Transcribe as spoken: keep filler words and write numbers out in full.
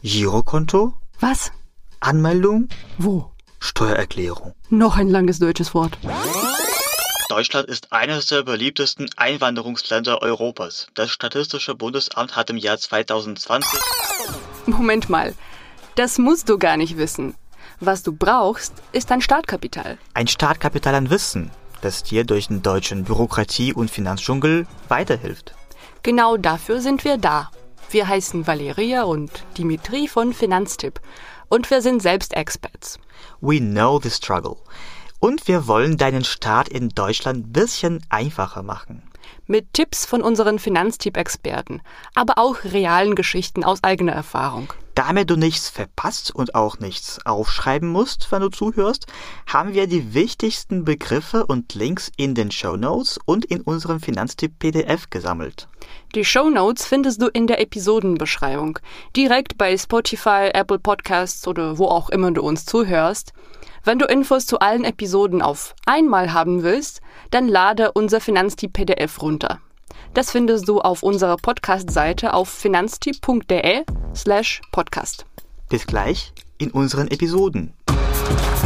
Girokonto? Was? Anmeldung? Wo? Steuererklärung. Noch ein langes deutsches Wort. Deutschland ist eines der beliebtesten Einwanderungsländer Europas. Das Statistische Bundesamt hat im Jahr zweitausendzwanzig... Moment mal, das musst du gar nicht wissen. Was du brauchst, ist ein Startkapital. Ein Startkapital an Wissen, das dir durch den deutschen Bürokratie- und Finanzdschungel weiterhilft. Genau dafür sind wir da. Wir heißen Valeria und Dimitri von Finanztipp. Und wir sind selbst Experts. We know the struggle. Und wir wollen deinen Start in Deutschland ein bisschen einfacher machen. Mit Tipps von unseren Finanztipp-Experten, aber auch realen Geschichten aus eigener Erfahrung. Damit du nichts verpasst und auch nichts aufschreiben musst, wenn du zuhörst, haben wir die wichtigsten Begriffe und Links in den Shownotes und in unserem Finanztipp-P D F gesammelt. Die Shownotes findest du in der Episodenbeschreibung, direkt bei Spotify, Apple Podcasts oder wo auch immer du uns zuhörst. Wenn du Infos zu allen Episoden auf einmal haben willst, dann lade unser Finanztipp-P D F runter. Das findest du auf unserer Podcast-Seite auf finanztipp.de slash podcast. Bis gleich in unseren Episoden.